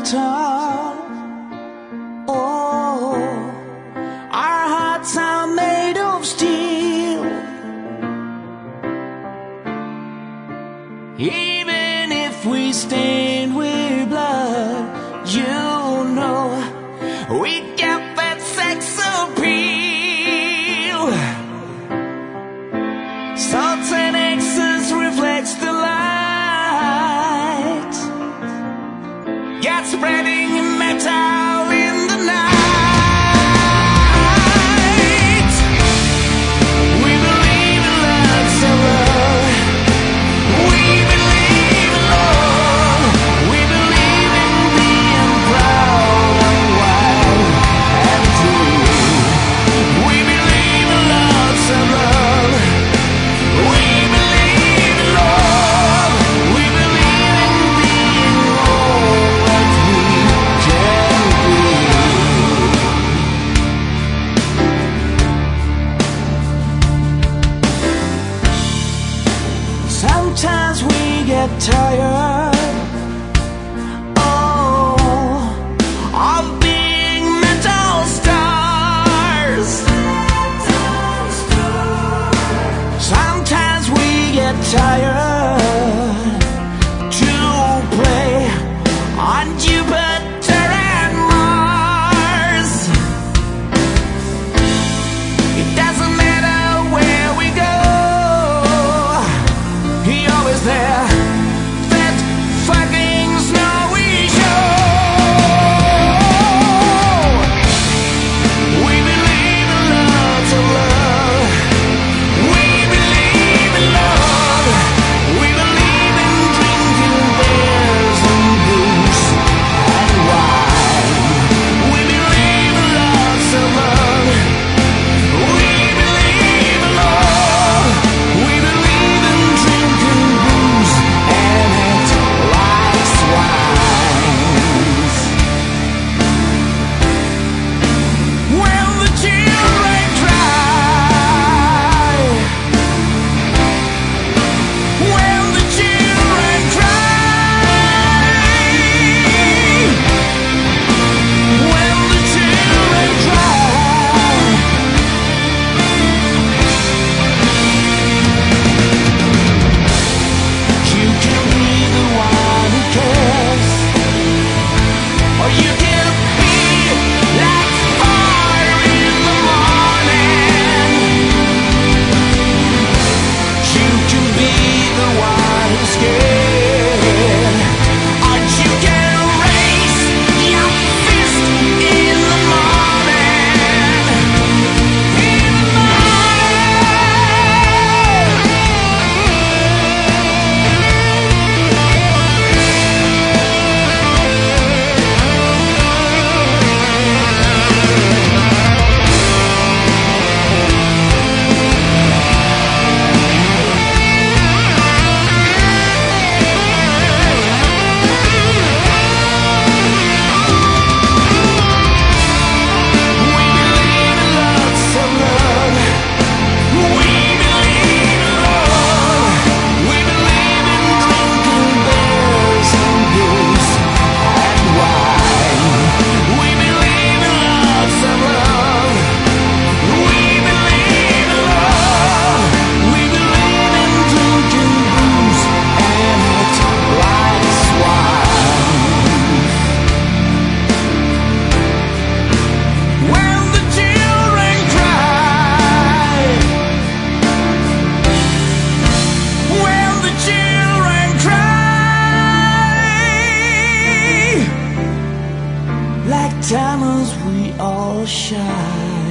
metal. Oh, our hearts are made of steel. Even if we stained with blood, you know we got that sex appeal. Salts and excess reflects the light. Got spreading metal in the night. We believe in lots of love. We believe in love. We believe in being proud and wild and true. We believe in lots of love. We believe in love. We believe in being all that we can be. Sometimes we get tired, oh, of being metal stars. Sometimes we get tired to play on Jupiter and Mars. It doesn't matter where we go, you're always there. That fucking snowy shore. We believe in lots of love. We believe in love. We believe in drinking beers and booze and wine. We believe in lots of love. We believe in love. We believe in drinking booze and it like swines. When the children cry, when the children cry, when the children cry, you can be the one who cares, or you can be like fire in the morning. You can be the one who's scared, or you can raise your fist in the morning. In the like diamonds we all shine.